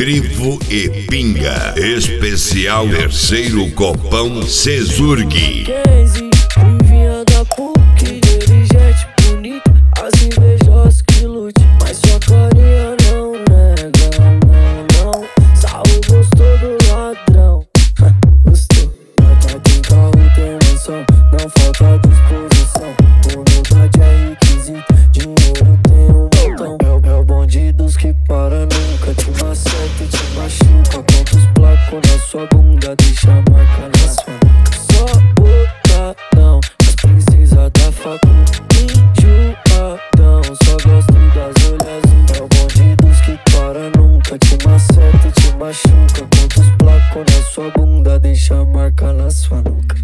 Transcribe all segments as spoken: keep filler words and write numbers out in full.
Grifo e Pinga. Especial terceiro copão Cesurg. Casey, vinha da PUC, dirigente bonita, as invejosas que lute, mas sua carinha não nega, não, não. Saúl gostou do ladrão, gostou. Nota tem carro, tem mansão, não falta disposição. Humildade é requisito, dinheiro tem um montão. É, é o bonde dos que para, nunca te maceta e te machuca. Quantos placos na sua bunda, deixa a marca na sua nuca. Só botadão, as princesas da facu, enjoadão, só gosto das olhas azul. É o bonde dos que para, nunca te maceta e te machuca. Quantos placos na sua bunda, deixa a marca na sua nuca.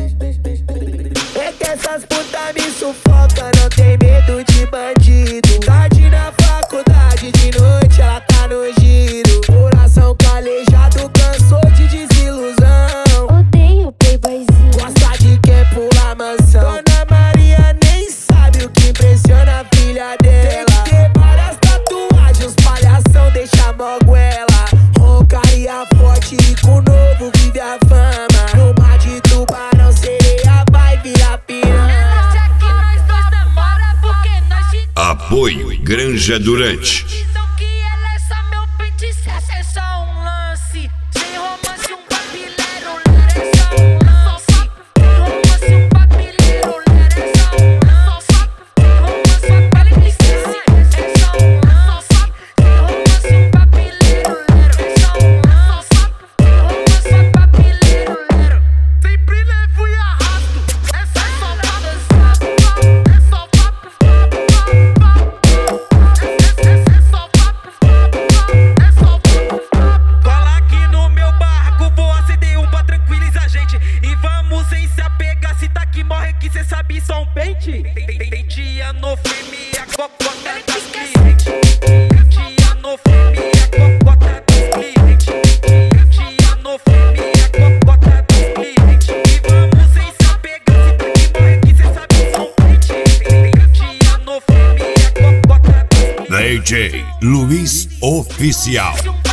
É que essas putas me sufoca, não tem medo de bandido. Tarde na faculdade, de noite ela tá no giro. Coração calejado, cansou de desilusão. Odeio playboyzinho. Gosta de quem pula mansão. Dona Maria nem sabe o que impressiona a filha dela. Tem que ter várias tatuagens, palhação deixa moguela. Roncaria forte e com novo vive a fama. No mar de tubarão, sereia vai virar piranha. Apoio Granja Durante. Dizem que ela é só meu pente, se essa é só um lance. Sem romance, um papileiro, ler é só um lance. Sem romance, um papileiro, ler é só um lance. Sem romance, a pele que esquece, é só um lance. Sem romance, um papileiro, ler é só um lance. Sem romance, a papileiro, ler. Sempre levo e arrasto, essa é só pra dançar. É só pra cola aqui no meu barco, vou acender um pra tranquilizar a gente. E vamos sem se apegar, se tá que morre que cê sabe só um pente. Tem tia no filme, a cocota das clientes. Tia no filme, a cocota dos clientes. Tia no filme, a cocota dos clientes. E vamos sem se apegar, se tá que morre que cê sabe só um pente. Tia no filme, a cocota dos clientes. D J Luiz Oficial.